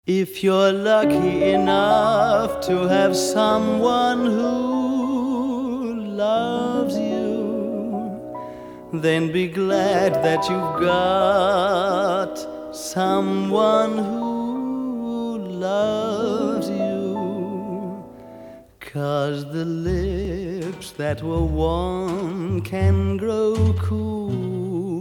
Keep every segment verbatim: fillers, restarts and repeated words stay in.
If you're lucky enough to have someone who loves you, then be glad that you've got someone who loves you. 'Cause the lips that were warm can grow cool.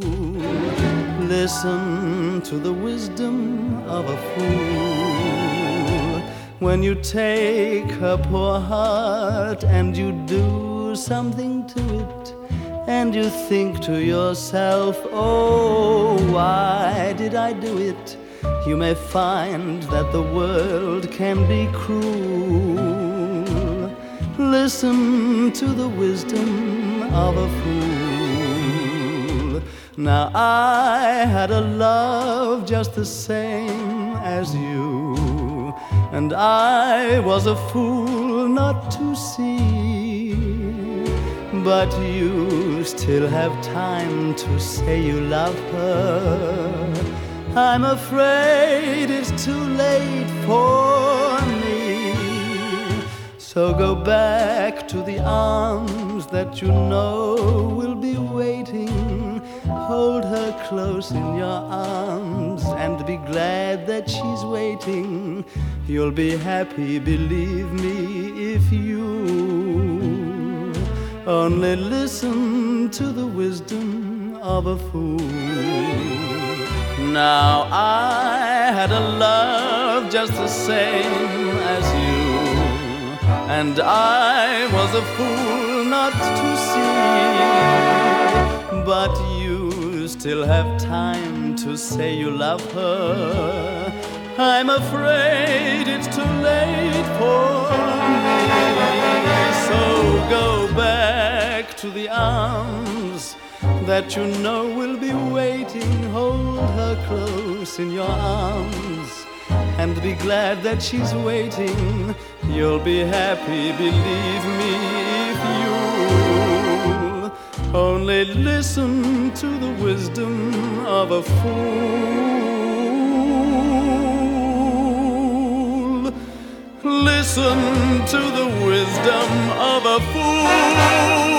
Listen to the wisdom of a fool. When you take her poor heart and you do something to it, and you think to yourself, oh, why did I do it? You may find that the world can be cruel. Listen to the wisdom of a fool. Now I had a love just the same as you, and I was a fool not to see. But you still have time to say you love her. I'm afraid it's too late for me. So go back to the arms that you know will be waiting. Hold her close in your arms and be glad that she's waiting. You'll be happy, believe me, if you only listen to the wisdom of a fool. Now I had a love just the same as you, and I was a fool not to see. But you still have time to say you love her. I'm afraid it's too late for me. So go back to the arms that you know will be waiting. Hold her close in your arms and be glad that she's waiting. You'll be happy, believe me, if you only listen to the wisdom of a fool. Listen to the wisdom of a fool.